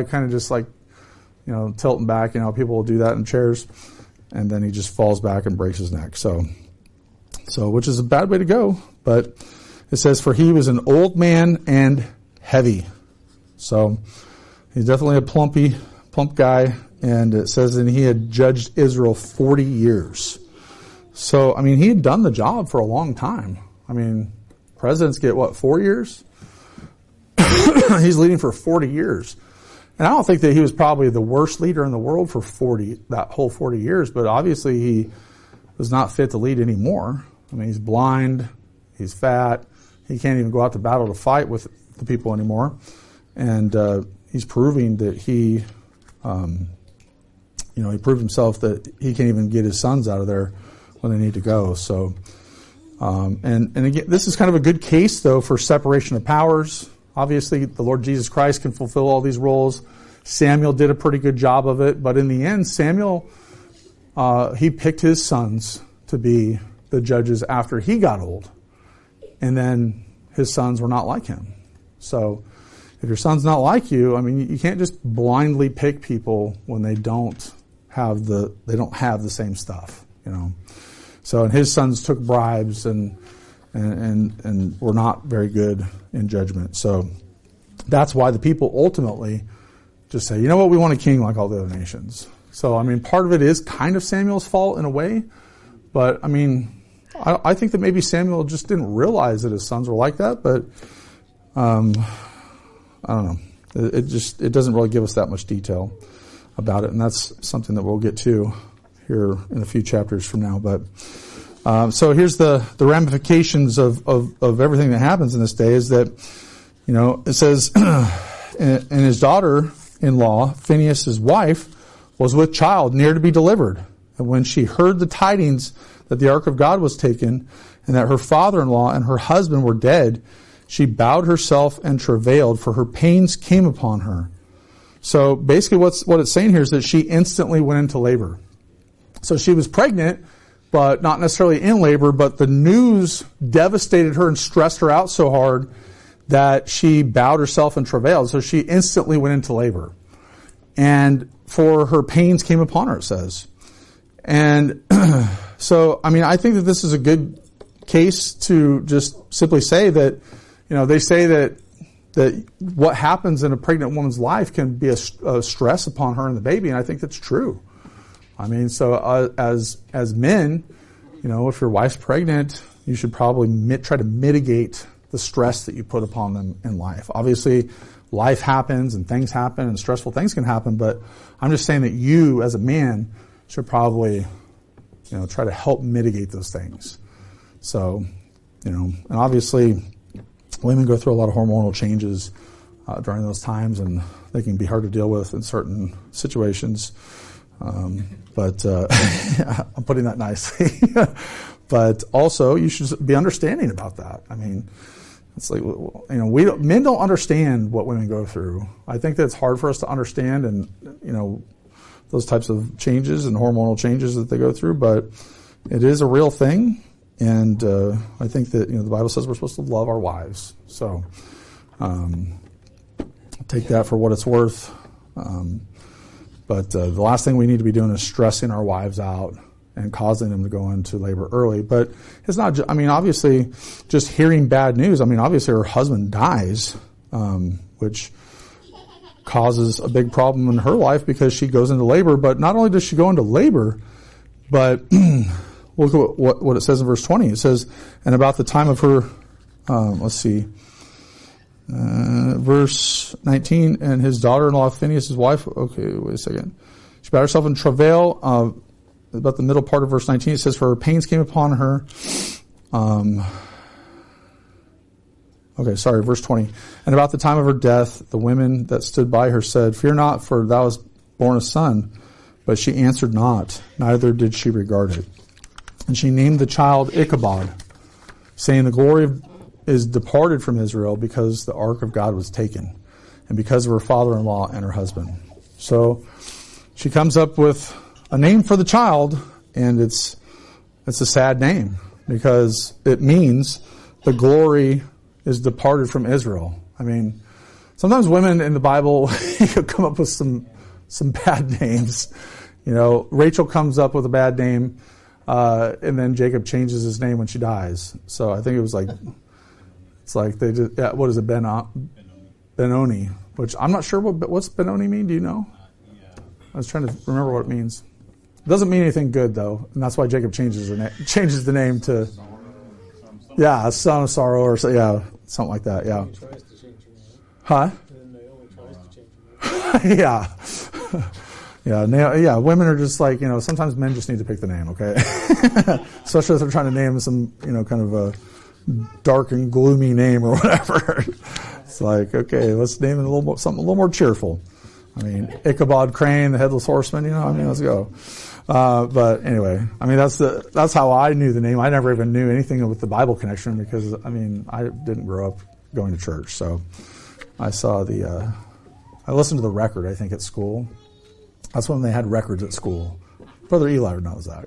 tilting back. People will do that in chairs, and then he just falls back and breaks his neck. So which is a bad way to go. But it says, for he was an old man and heavy. So he's definitely a plump guy. And it says, and he had judged Israel 40 years. So, he had done the job for a long time. Presidents get 4 years? He's leading for 40 years. And I don't think that he was probably the worst leader in the world for that whole 40 years, but obviously he was not fit to lead anymore. He's blind, he's fat, he can't even go out to battle to fight with the people anymore. And he's proving that he proved himself that he can't even get his sons out of there when they need to go. So, and again, this is kind of a good case, though, for separation of powers. Obviously, the Lord Jesus Christ can fulfill all these roles. Samuel did a pretty good job of it, but in the end, Samuel, he picked his sons to be the judges after he got old. And then his sons were not like him. So if your son's not like you, I mean, you can't just blindly pick people when they don't have the same stuff, So, and his sons took bribes and were not very good in judgment. So that's why the people ultimately just say, you know what, we want a king like all the other nations. So, I mean, part of it is kind of Samuel's fault in a way, but I mean, I think that maybe Samuel just didn't realize that his sons were like that, but I don't know. It doesn't really give us that much detail about it, and that's something that we'll get to here in a few chapters from now. But so here's the ramifications of everything that happens in this day is that, it says, and his daughter-in-law, Phinehas' wife, was with child near to be delivered. And when she heard the tidings that the ark of God was taken and that her father-in-law and her husband were dead, she bowed herself and travailed, for her pains came upon her. So basically what it's saying here is that she instantly went into labor. So she was pregnant, but not necessarily in labor, but the news devastated her and stressed her out so hard that she bowed herself and travailed. So she instantly went into labor. And for her pains came upon her, it says. And so, I mean, I think that this is a good case to just simply say that, they say that what happens in a pregnant woman's life can be a stress upon her and the baby, and I think that's true. I mean, so as men, if your wife's pregnant, you should probably try to mitigate the stress that you put upon them in life. Obviously, life happens and things happen and stressful things can happen, but I'm just saying that you, as a man, should probably, try to help mitigate those things. So, and obviously, women go through a lot of hormonal changes during those times, and they can be hard to deal with in certain situations. But I'm putting that nicely. But also, you should be understanding about that. I mean, it's like, men don't understand what women go through. I think that it's hard for us to understand, and those types of changes and hormonal changes that they go through. But it is a real thing. And I think that the Bible says we're supposed to love our wives. So take that for what it's worth. But the last thing we need to be doing is stressing our wives out and causing them to go into labor early. But it's not. Obviously, just hearing bad news. Obviously, her husband dies, which causes a big problem in her life because she goes into labor. But not only does she go into labor, but look at what it says in verse 20. It says, and about the time of her, verse 19, and his daughter-in-law, Phinehas, his wife, okay, wait a second. She bowed herself in travail. About the middle part of verse 19, it says, for her pains came upon her. Verse 20. And about the time of her death, the women that stood by her said, fear not, for thou hast borne a son. But she answered not, neither did she regard it. And she named the child Ichabod, saying, the glory is departed from Israel because the ark of God was taken, and because of her father-in-law and her husband. So she comes up with a name for the child, and it's a sad name because it means the glory is departed from Israel. I mean, sometimes women in the Bible come up with some bad names. Rachel comes up with a bad name, and then Jacob changes his name when she dies. So I think it was they just, what is it, Benoni, which I'm not sure what's Benoni mean. Do you know? I was trying to remember what it means. It doesn't mean anything good though, and that's why Jacob changes the name to son of sorrow, or something like that. Yeah. Huh? Yeah. Yeah, women are just like, sometimes men just need to pick the name, okay? Especially if they're trying to name some, kind of a dark and gloomy name or whatever. It's like, okay, let's name it something a little more cheerful. I mean, Ichabod Crane, the headless horseman, let's go. But anyway, I mean, that's how I knew the name. I never even knew anything with the Bible connection because, I mean, I didn't grow up going to church. So I saw I listened to the record, I think, at school. That's when they had records at school. Brother Eli knows that.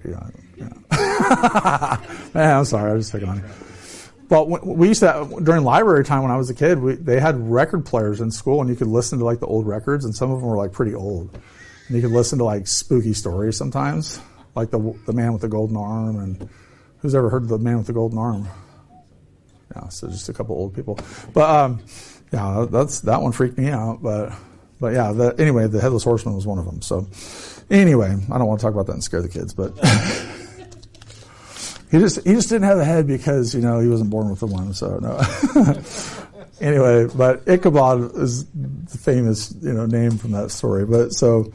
Man, I'm sorry, I was just picking on you. But we used to, during library time when I was a kid, they had record players in school, and you could listen to like the old records, and some of them were like pretty old. And you could listen to like spooky stories sometimes, like the man with the golden arm, and who's ever heard of the man with the golden arm? Yeah, so just a couple old people. But yeah, that one freaked me out. But yeah, anyway, the headless horseman was one of them. So anyway, I don't want to talk about that and scare the kids, but. He just didn't have a head because, he wasn't born with the one, so no. Anyway, but Ichabod is the famous, name from that story. But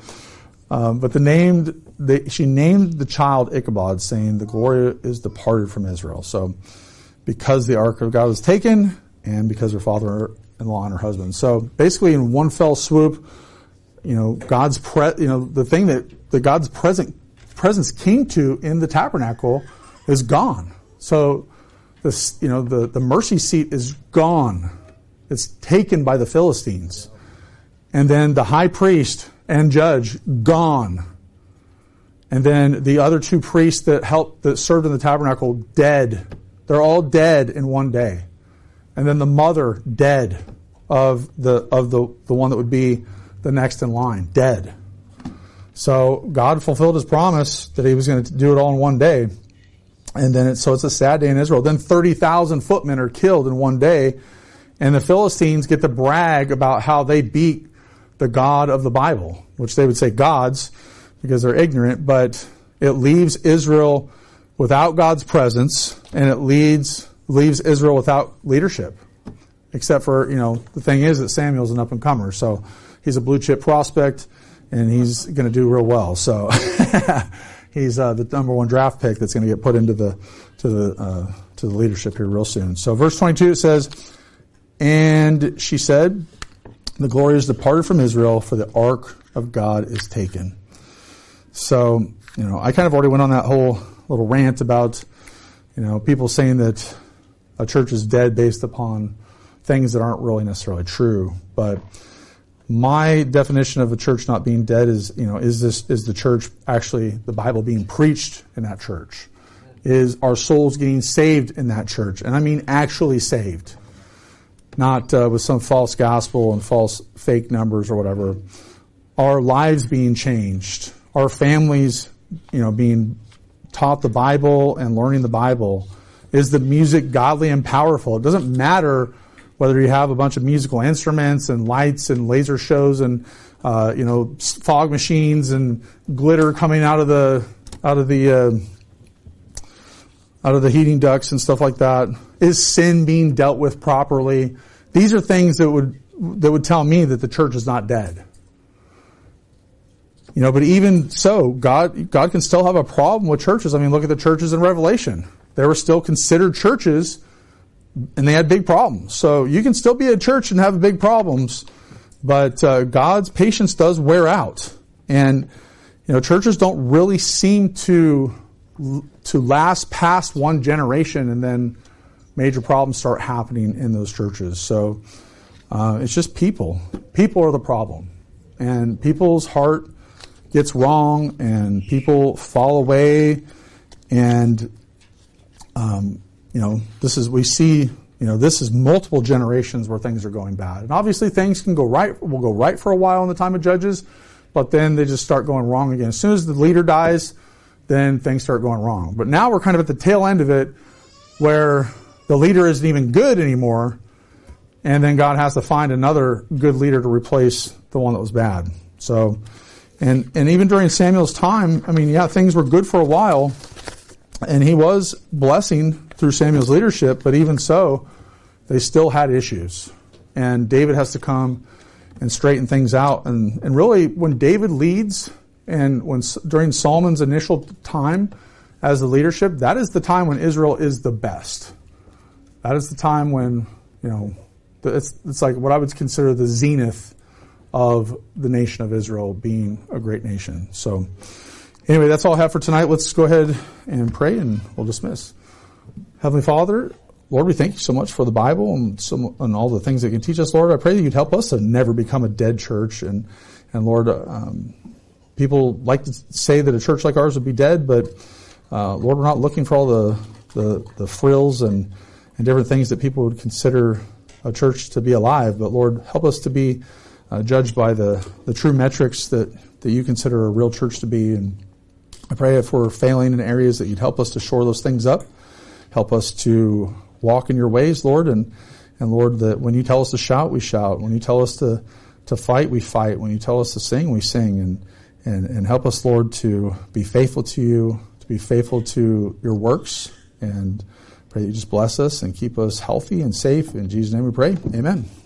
she named the child Ichabod, saying the glory is departed from Israel. So because the ark of God was taken and because her father-in-law and her husband. So basically in one fell swoop, God's the thing that God's presence came to in the tabernacle is gone. So this, the mercy seat is gone. It's taken by the Philistines. And then the high priest and judge, gone. And then the other two priests that served in the tabernacle, dead. They're all dead in one day. And then the mother, dead, of the one that would be the next in line, dead. So God fulfilled his promise that he was going to do it all in one day. And then it's a sad day in Israel. Then 30,000 footmen are killed in one day. And the Philistines get to brag about how they beat the God of the Bible, which they would say gods because they're ignorant, but it leaves Israel without God's presence, and it leaves Israel without leadership. Except for, the thing is that Samuel's an up-and-comer, so he's a blue-chip prospect, and he's going to do real well. So he's the number one draft pick that's going to get put into the leadership here real soon. So verse 22 it says, "And she said, the glory is departed from Israel, for the ark of God is taken." So, I kind of already went on that whole little rant about, people saying that a church is dead based upon things that aren't really necessarily true. But my definition of a church not being dead is, is the church actually, the Bible being preached in that church? Is our souls getting saved in that church? And I mean actually saved. Not with some false gospel and false fake numbers or whatever. Our lives being changed. Our families, being taught the Bible and learning the Bible. Is the music godly and powerful? It doesn't matter whether you have a bunch of musical instruments and lights and laser shows and fog machines and glitter coming out of the heating ducts and stuff like that. Is sin being dealt with properly? These are things that would tell me that the church is not dead. But even so, God can still have a problem with churches. I mean, look at the churches in Revelation. They were still considered churches, and they had big problems. So you can still be a church and have big problems, but God's patience does wear out. And churches don't really seem to last past one generation, and then major problems start happening in those churches. So it's just people. People are the problem, and people's heart gets wrong, and people fall away, and this is multiple generations where things are going bad. And obviously things will go right for a while in the time of Judges, but then they just start going wrong again. As soon as the leader dies, then things start going wrong. But now we're kind of at the tail end of it where the leader isn't even good anymore, and then God has to find another good leader to replace the one that was bad. So, and even during Samuel's time, I mean, yeah, things were good for a while, and he was blessing through Samuel's leadership, but even so, they still had issues. And David has to come and straighten things out. And really, when David leads, and during Solomon's initial time as the leadership, that is the time when Israel is the best. That is the time when, it's like what I would consider the zenith of the nation of Israel being a great nation. So anyway, that's all I have for tonight. Let's go ahead and pray and we'll dismiss. Heavenly Father, Lord, we thank you so much for the Bible and all the things that can teach us, Lord. I pray that you'd help us to never become a dead church. And Lord, people like to say that a church like ours would be dead, but Lord, we're not looking for all the frills and different things that people would consider a church to be alive. But Lord, help us to be judged by the true metrics that you consider a real church to be. And I pray if we're failing in areas that you'd help us to shore those things up. Help us to walk in your ways, Lord, and Lord, that when you tell us to shout, we shout. When you tell us to fight, we fight. When you tell us to sing, we sing. And help us, Lord, to be faithful to you, to be faithful to your works. And pray that you just bless us and keep us healthy and safe. In Jesus' name we pray. Amen.